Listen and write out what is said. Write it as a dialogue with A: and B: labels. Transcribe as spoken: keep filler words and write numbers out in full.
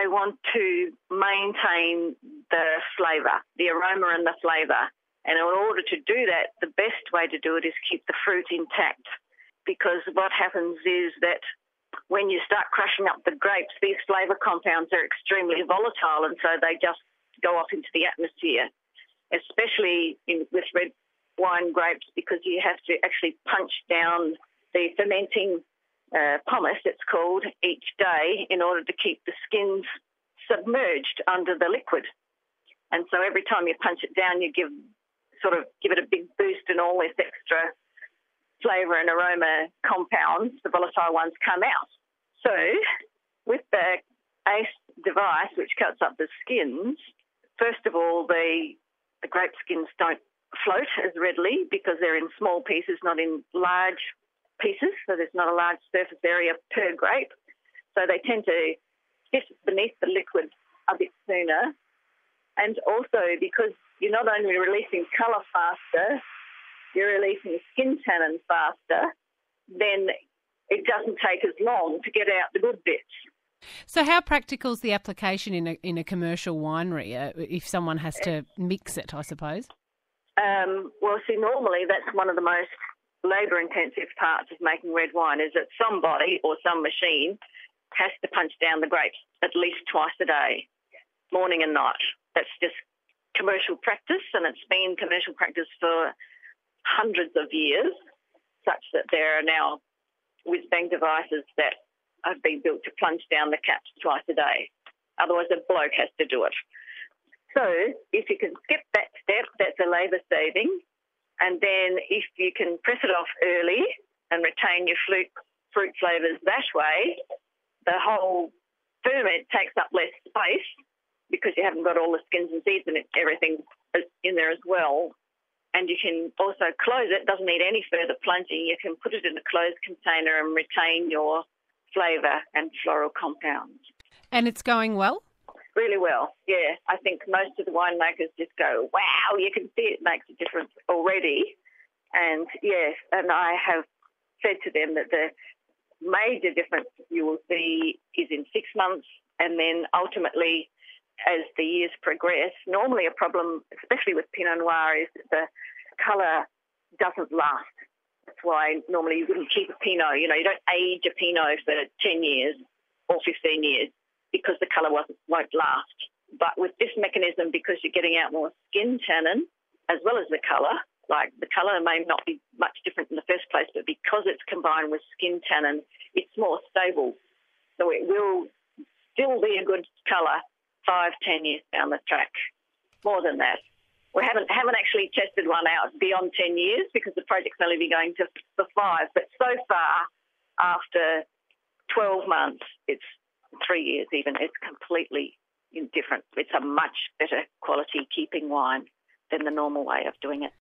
A: they want to maintain the flavour, the aroma and the flavour. And in order to do that, the best way to do it is keep the fruit intact, because what happens is that when you start crushing up the grapes, these flavour compounds are extremely volatile, and so they just go off into the atmosphere, especially in, with red wine grapes, because you have to actually punch down the fermenting uh, pomace, it's called, each day in order to keep the skins submerged under the liquid. And so every time you punch it down, you give sort of give it a big boost, and all this extra flavour and aroma compounds, the volatile ones, come out. So with the ACE device, which cuts up the skins, first of all, the, the grape skins don't float as readily because they're in small pieces, not in large pieces, so there's not a large surface area per grape. So they tend to sit beneath the liquid a bit sooner. And also because you're not only releasing colour faster, you're releasing skin tannin faster, then it doesn't take as long to get out the good bits.
B: So how practical is the application in a in a commercial winery uh, if someone has to mix it, I suppose?
A: Um, well, see, normally that's one of the most labour-intensive parts of making red wine, is that somebody or some machine has to punch down the grapes at least twice a day, morning and night. That's just commercial practice, and it's been commercial practice for hundreds of years, such that there are now whiz-bang devices that have been built to plunge down the caps twice a day. Otherwise, a bloke has to do it. So if you can skip that step, that's a labour saving. And then if you can press it off early and retain your fruit, fruit flavours that way, the whole ferment takes up less space because you haven't got all the skins and seeds and everything in there as well. And you can also close it. It doesn't need any further plunging. You can put it in a closed container and retain your flavour and floral compounds.
B: And it's going well?
A: Really well, yeah. I think most of the winemakers just go, wow, you can see it makes a difference already. And, yes, and I have said to them that the major difference you will see is in six months, and then ultimately as the years progress, normally a problem, especially with Pinot Noir, is that the colour doesn't last. That's why normally you wouldn't keep a Pinot. You know, you don't age a Pinot for ten years or fifteen years because the colour won't, won't last. But with this mechanism, because you're getting out more skin tannin as well as the colour, like the colour may not be much different in the first place, but because it's combined with skin tannin, it's more stable. So it will still be a good colour five, ten years down the track. More than that. We haven't haven't actually tested one out beyond ten years because the project's only been going to for five. But so far, after twelve months, it's three years even, it's completely indifferent. It's a much better quality keeping wine than the normal way of doing it.